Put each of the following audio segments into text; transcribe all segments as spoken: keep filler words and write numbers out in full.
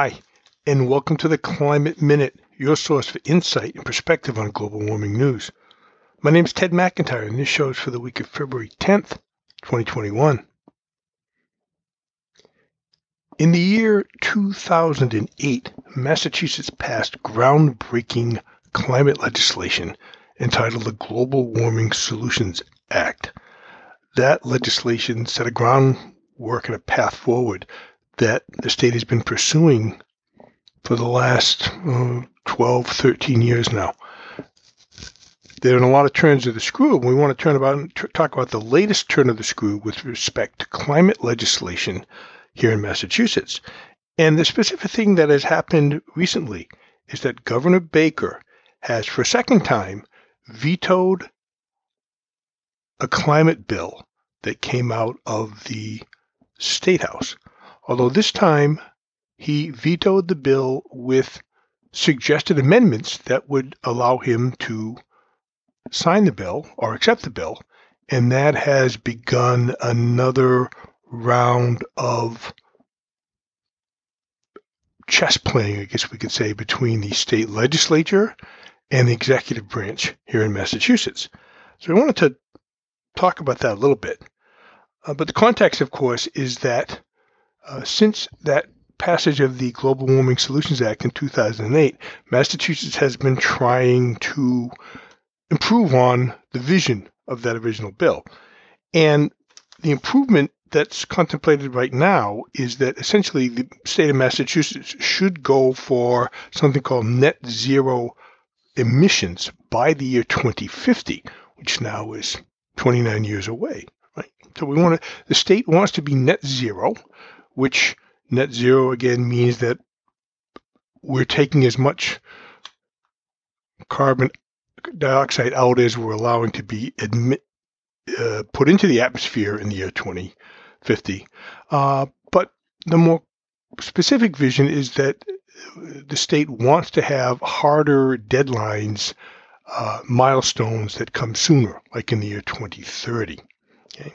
Hi, and welcome to the Climate Minute, your source for insight and perspective on global warming news. My name is Ted McIntyre, and this show is for the week of February tenth, twenty twenty-one. In the year two thousand eight, Massachusetts passed groundbreaking climate legislation entitled the Global Warming Solutions Act. That legislation set a groundwork and a path forward that the state has been pursuing for the last uh, twelve, thirteen years now. There are a lot of turns of the screw, and we want to turn about talk about the latest turn of the screw with respect to climate legislation here in Massachusetts. And the specific thing that has happened recently is that Governor Baker has, for a second time, vetoed a climate bill that came out of the State House. Although this time he vetoed the bill with suggested amendments that would allow him to sign the bill or accept the bill, and that has begun another round of chess playing, I guess we could say, between the state legislature and the executive branch here in Massachusetts. So I wanted to talk about that a little bit. Uh, but the context, of course, is that Uh, since that passage of the Global Warming Solutions Act in two thousand eight, Massachusetts has been trying to improve on the vision of that original bill. And the improvement that's contemplated right now is that essentially the state of Massachusetts should go for something called net zero emissions by the year twenty fifty, which now is twenty-nine years away. Right? So we want to, the state wants to be net zero, which net zero, again, means that we're taking as much carbon dioxide out as we're allowing to be admit, uh, put into the atmosphere in the year twenty fifty. Uh, but the more specific vision is that the state wants to have harder deadlines, uh, milestones that come sooner, like in the year twenty thirty. Okay.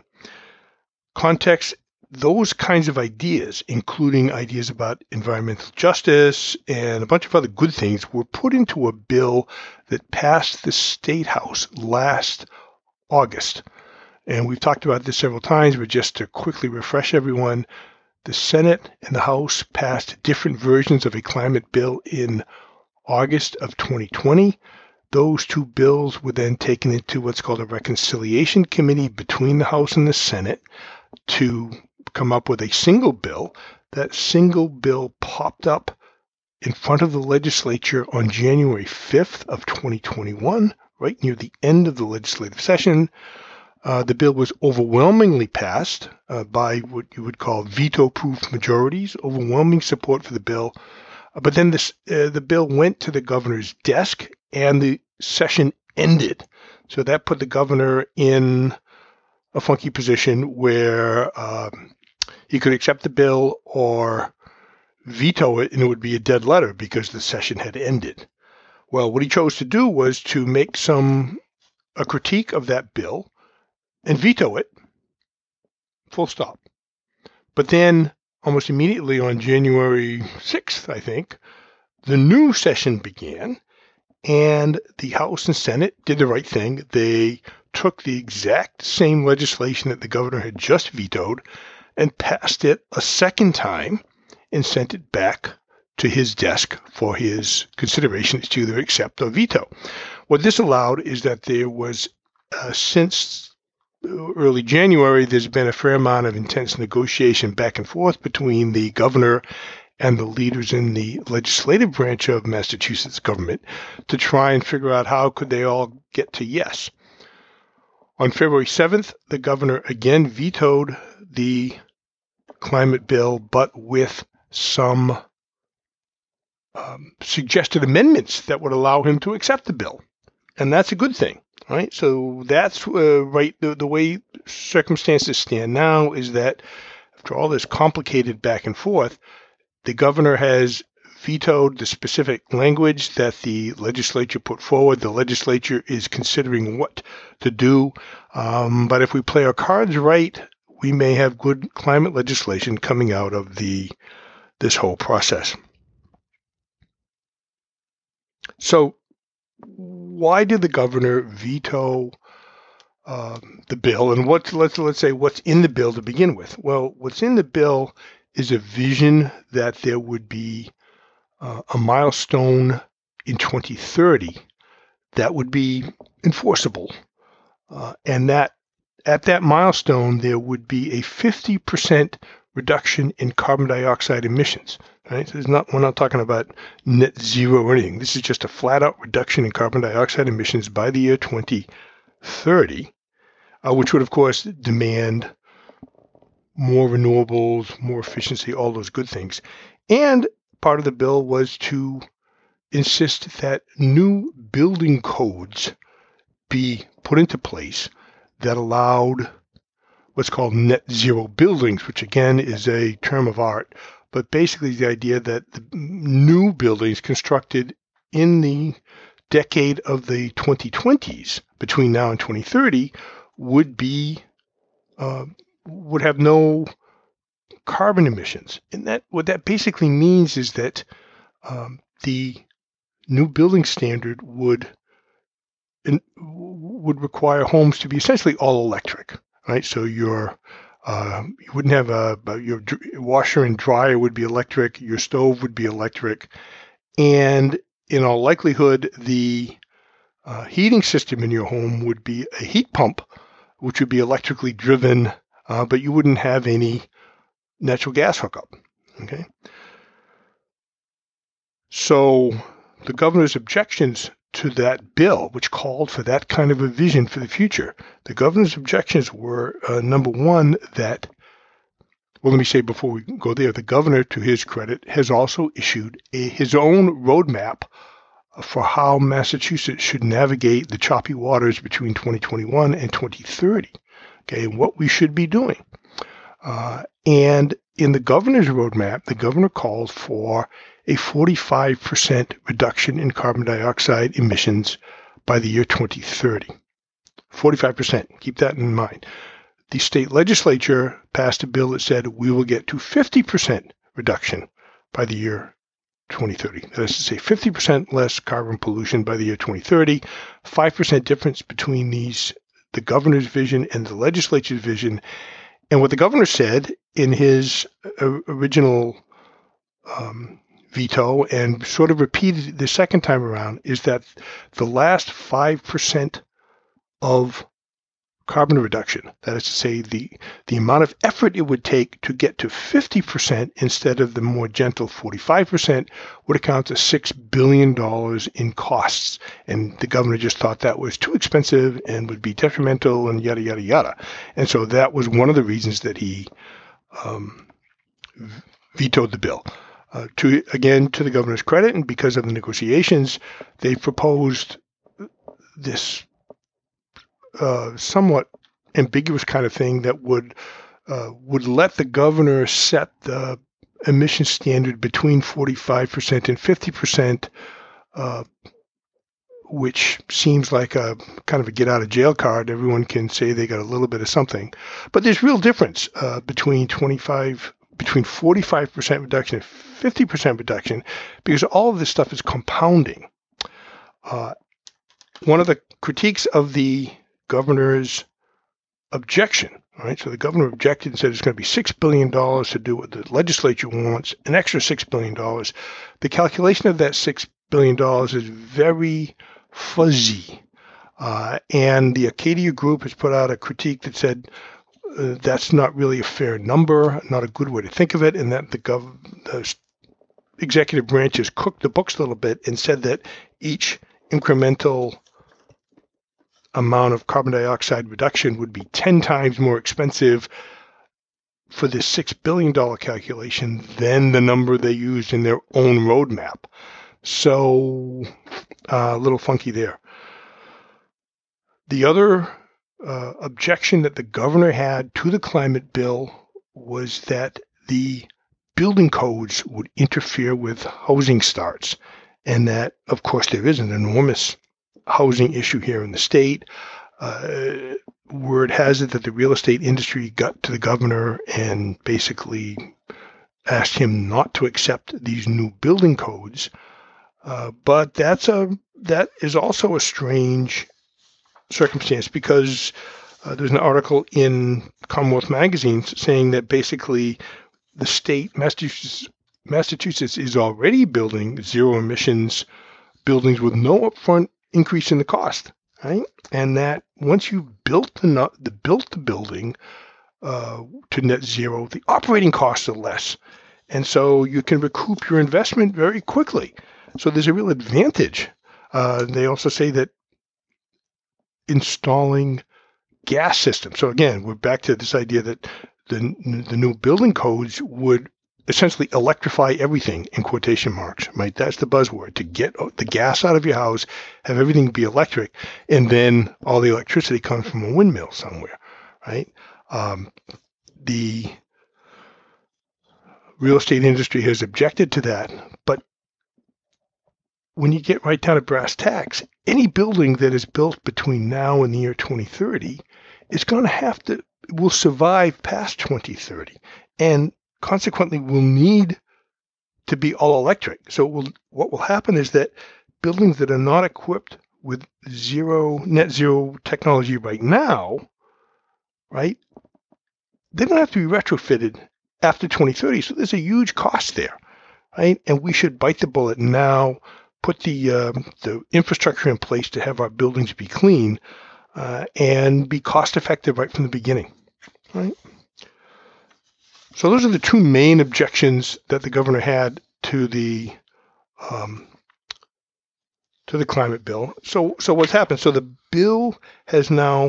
Context. Those kinds of ideas, including ideas about environmental justice and a bunch of other good things, were put into a bill that passed the State House last August. And we've talked about this several times, but just to quickly refresh everyone, the Senate and the House passed different versions of a climate bill in August of twenty twenty. Those two bills were then taken into what's called a reconciliation committee between the House and the Senate to come up with a single bill. That single bill popped up in front of the legislature on January fifth of twenty twenty-one, right near the end of the legislative session. Uh, the bill was overwhelmingly passed uh, by what you would call veto-proof majorities, overwhelming support for the bill. Uh, but then this, uh, the bill went to the governor's desk and the session ended. So that put the governor in a funky position where um, he could accept the bill or veto it, and it would be a dead letter because the session had ended. Well, what he chose to do was to make some a critique of that bill and veto it, full stop. But then, almost immediately on January sixth, I think, the new session began, and the House and Senate did the right thing. They took the exact same legislation that the governor had just vetoed and passed it a second time and sent it back to his desk for his consideration to either accept or veto. What this allowed is that there was, uh, since early January, there's been a fair amount of intense negotiation back and forth between the governor and the leaders in the legislative branch of Massachusetts government to try and figure out how could they all get to yes. On February seventh, the governor again vetoed the climate bill, but with some um, suggested amendments that would allow him to accept the bill. And that's a good thing, right? So that's uh, right. The, the way circumstances stand now is that after all this complicated back and forth, the governor has vetoed the specific language that the legislature put forward. The legislature is considering what to do. Um, but if we play our cards right, we may have good climate legislation coming out of the this whole process. So why did the governor veto um, the bill? And what, let's, let's say what's in the bill to begin with? Well, what's in the bill is a vision that there would be uh, a milestone in twenty thirty that would be enforceable. Uh, and that at that milestone, there would be a fifty percent reduction in carbon dioxide emissions. Right? So it's not, we're not talking about net zero or anything. This is just a flat-out reduction in carbon dioxide emissions by the year twenty thirty, uh, which would, of course, demand more renewables, more efficiency, all those good things. And part of the bill was to insist that new building codes be put into place that allowed what's called net zero buildings, which again is a term of art, but basically the idea that the new buildings constructed in the decade of the twenty twenties, between now and twenty thirty, would be uh, would have no carbon emissions. And that what that basically means is that um, the new building standard would in, would require homes to be essentially all electric, right? So your uh, you wouldn't have a, your washer and dryer would be electric, your stove would be electric, and in all likelihood, the uh, heating system in your home would be a heat pump, which would be electrically driven, uh, but you wouldn't have any natural gas hookup. Okay. So the governor's objections to that bill, which called for that kind of a vision for the future, the governor's objections were, uh, number one, that, well, let me say before we go there, the governor, to his credit, has also issued a, his own roadmap for how Massachusetts should navigate the choppy waters between twenty twenty-one and twenty thirty, okay, and what we should be doing. Uh, and in the governor's roadmap, the governor called for a forty-five percent reduction in carbon dioxide emissions by the year twenty thirty. forty-five percent. Keep that in mind. The state legislature passed a bill that said we will get to fifty percent reduction by the year twenty thirty. That is to say, fifty percent less carbon pollution by the year twenty thirty, five percent difference between these, the governor's vision and the legislature's vision. And what the governor said in his uh, original um, veto, and sort of repeated the second time around, is that the last five percent of carbon reduction, that is to say, the, the amount of effort it would take to get to fifty percent instead of the more gentle forty-five percent, would account to six billion dollars in costs. And the governor just thought that was too expensive and would be detrimental and yada, yada, yada. And so that was one of the reasons that he um, vetoed the bill. Uh, to again, to the governor's credit, and because of the negotiations, they proposed this uh, somewhat ambiguous kind of thing that would uh, would let the governor set the emission standard between forty-five percent and fifty percent, uh, which seems like a kind of a get out of jail card. Everyone can say they got a little bit of something, but there's real difference uh, between twenty-five. Between forty-five percent reduction and fifty percent reduction, because all of this stuff is compounding. Uh, one of the critiques of the governor's objection, right? So the governor objected and said it's going to be six billion dollars to do what the legislature wants, an extra six billion dollars. The calculation of that six billion dollars is very fuzzy. Uh, and the Acadia Group has put out a critique that said, Uh, that's not really a fair number, not a good way to think of it, and that the, gov- the executive branch has cooked the books a little bit and said that each incremental amount of carbon dioxide reduction would be ten times more expensive for this six billion dollars calculation than the number they used in their own roadmap. So uh, a little funky there. The other Uh, objection that the governor had to the climate bill was that the building codes would interfere with housing starts, and that, of course, there is an enormous housing issue here in the state. Uh, word has it that the real estate industry got to the governor and basically asked him not to accept these new building codes. Uh, but that's a that is also a strange circumstance because uh, there's an article in Commonwealth Magazine saying that basically the state, Massachusetts, Massachusetts is already building zero emissions buildings with no upfront increase in the cost, right? And that once you've built the, the built the building uh, to net zero, the operating costs are less, and so you can recoup your investment very quickly. So there's a real advantage. Uh, they also say that installing gas systems. So again, we're back to this idea that the the new building codes would essentially electrify everything in quotation marks, right? That's the buzzword, to get the gas out of your house, have everything be electric, and then all the electricity comes from a windmill somewhere, right? Um, the real estate industry has objected to that, but when you get right down to brass tacks, any building that is built between now and the year twenty thirty is going to have to, will survive past twenty thirty, and consequently will need to be all electric. So it will, what will happen is that buildings that are not equipped with zero, net zero technology right now, right, they're going to have to be retrofitted after twenty thirty. So there's a huge cost there, right? And we should bite the bullet now, put the um, the infrastructure in place to have our buildings be clean uh, and be cost effective right from the beginning, right? So those are the two main objections that the governor had to the um, to the climate bill. So so what's happened? So the bill has now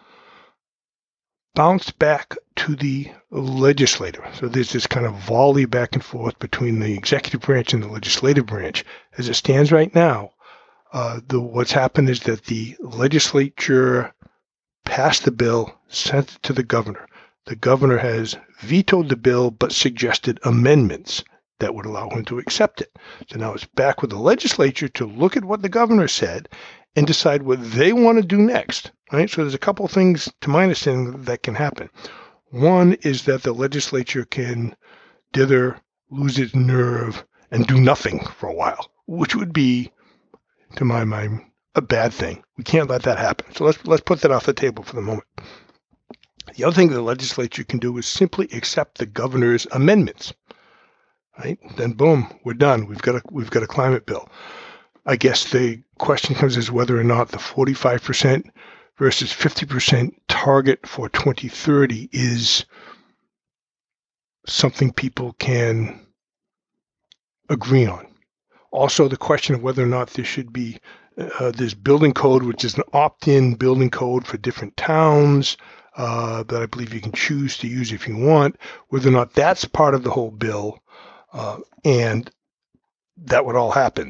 bounced back to the legislature. So there's this kind of volley back and forth between the executive branch and the legislative branch. As it stands right now, uh, the, what's happened is that the legislature passed the bill, sent it to the governor. The governor has vetoed the bill, but suggested amendments that would allow him to accept it. So now it's back with the legislature to look at what the governor said and decide what they want to do next. Right? So there's a couple of things, to my understanding, that can happen. One is that the legislature can dither, lose its nerve, and do nothing for a while, which would be, to my mind, a bad thing. We can't let that happen. So let's let's put that off the table for the moment. The other thing the legislature can do is simply accept the governor's amendments. Right? Then boom, we're done. We've got a we've got a climate bill. I guess the question comes as whether or not the forty-five percent versus fifty percent target for twenty thirty is something people can agree on. Also, the question of whether or not there should be uh, this building code, which is an opt-in building code for different towns uh, that I believe you can choose to use if you want, whether or not that's part of the whole bill, uh, and that would all happen.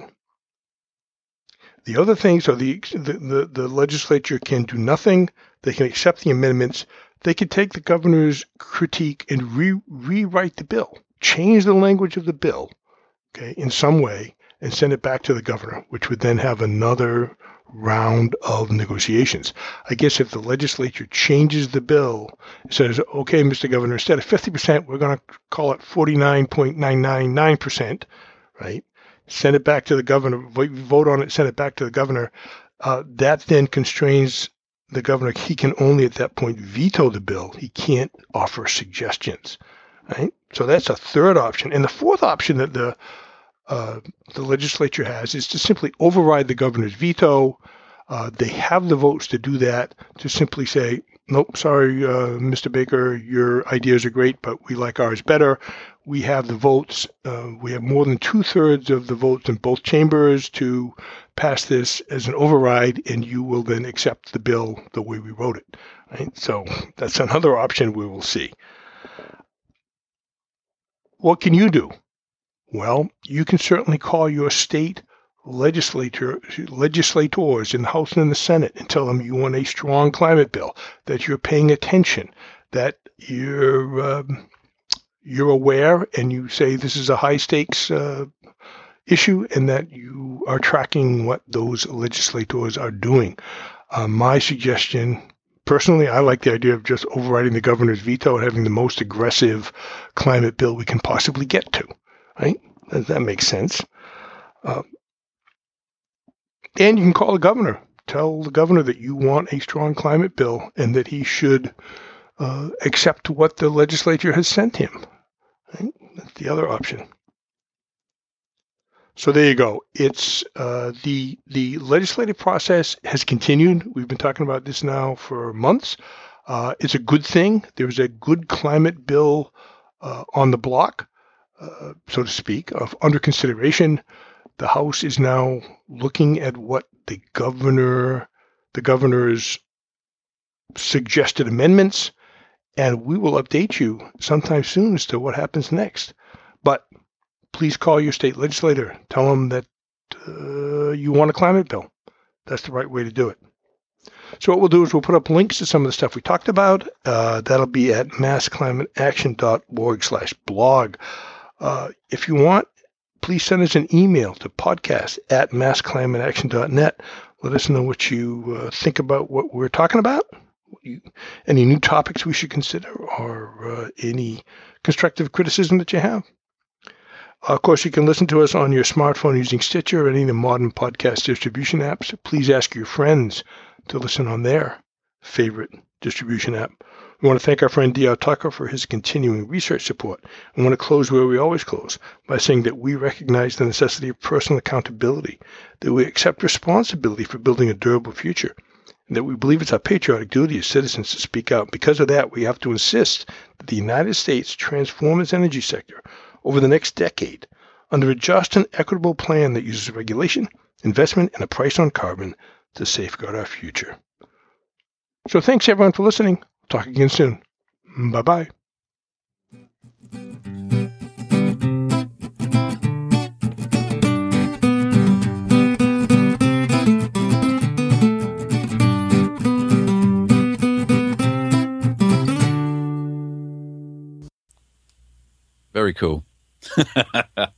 The other thing, so the, the, the, the legislature can do nothing. They can accept the amendments. They can take the governor's critique and re, rewrite the bill, change the language of the bill, okay, in some way, and send it back to the governor, which would then have another round of negotiations. I guess if the legislature changes the bill, says, okay, Mister Governor, instead of fifty percent, we're going to call it forty-nine point nine nine nine percent, right? Send it back to the governor, vote on it, send it back to the governor. Uh, that then constrains the governor. He can only at that point veto the bill. He can't offer suggestions, right? So that's a third option. And the fourth option that the uh, the legislature has is to simply override the governor's veto. Uh, they have the votes to do that, to simply say, nope, sorry, uh, Mister Baker, your ideas are great, but we like ours better. We have the votes. Uh, we have more than two-thirds of the votes in both chambers to pass this as an override, and you will then accept the bill the way we wrote it. Right? So that's another option we will see. What can you do? Well, you can certainly call your state legislator, legislators in the House and in the Senate and tell them you want a strong climate bill, that you're paying attention, that you're um, you're aware, and you say this is a high stakes uh, issue, and that you are tracking what those legislators are doing. Uh, my suggestion, personally, I like the idea of just overriding the governor's veto and having the most aggressive climate bill we can possibly get to. Right? That makes sense. Uh, And you can call the governor. Tell the governor that you want a strong climate bill and that he should uh, accept what the legislature has sent him. Right? That's the other option. So there you go. It's uh, the the legislative process has continued. We've been talking about this now for months. Uh, it's a good thing. There's a good climate bill uh, on the block, uh, so to speak, of under consideration. The House is now looking at what the governor, the governor's suggested amendments, and we will update you sometime soon as to what happens next. But please call your state legislator. Tell them that uh, you want a climate bill. That's the right way to do it. So what we'll do is we'll put up links to some of the stuff we talked about. Uh, that'll be at mass climate action dot org slash blog. Uh, if you want, please send us an email to podcast at mass climate action dot net. Let us know what you uh, think about what we're talking about, you, any new topics we should consider, or uh, any constructive criticism that you have. Of course, you can listen to us on your smartphone using Stitcher or any of the modern podcast distribution apps. Please ask your friends to listen on their favorite distribution app. We want to thank our friend D R Tucker for his continuing research support. I want to close where we always close, by saying that we recognize the necessity of personal accountability, that we accept responsibility for building a durable future, and that we believe it's our patriotic duty as citizens to speak out. Because of that, we have to insist that the United States transform its energy sector over the next decade under a just and equitable plan that uses regulation, investment, and a price on carbon to safeguard our future. So thanks everyone for listening. Talk again soon. Bye-bye. Very cool.